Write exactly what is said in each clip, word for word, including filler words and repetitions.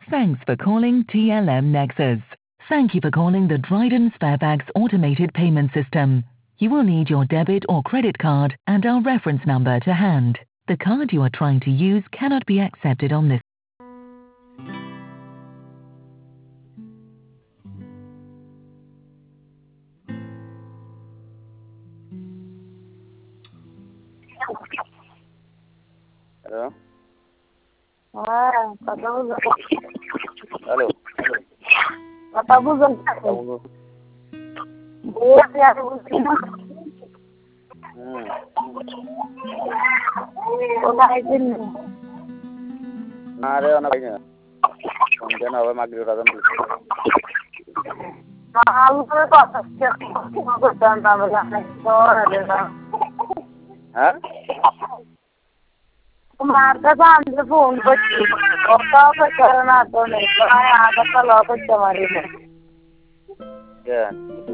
Thanks for calling T L M Nexus. Thank you for calling the Dryden Sparebags automated payment system. You will need your debit or credit card and our reference number to hand. The card you are trying to use cannot be accepted on this. Hello? Ah, patapos Hello? patapos ang Hello? buhat yan busina. Hmm. Kumain Na रे ना भाई ना समझे ना अब market रात में mahal ko pa kasi ako tanda wala na store na. हाँ Kumarta sa ang phone ko. Oka pa karana to ne. Ay aga pa loko chamari ne. क्या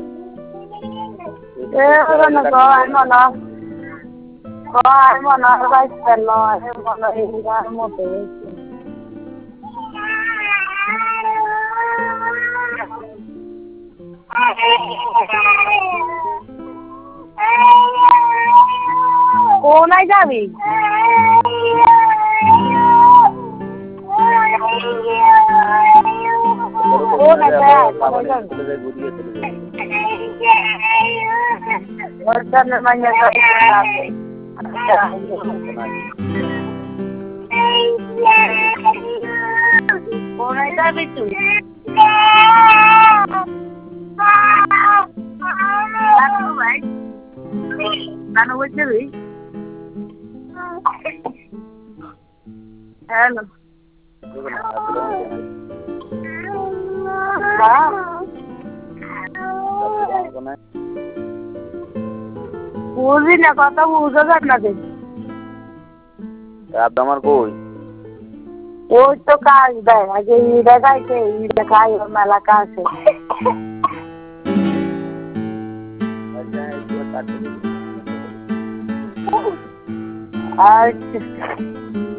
Eh ano na ko ay mo na. Ko ay mo na ba stelo ay mo na ira mo te. কোনায় যাবি কোনায় যাবি বর্তমানে মানে কোনায় যাবি তুই জানো ভাই জানো বলছিস hello বুঝি না কথা বুঝা যাক না যে आप दमर कोई ওই তো কাজ দেয় আগে ইটা খাইছে ইটা খাই ওর মেলা কাছে আচ্ছা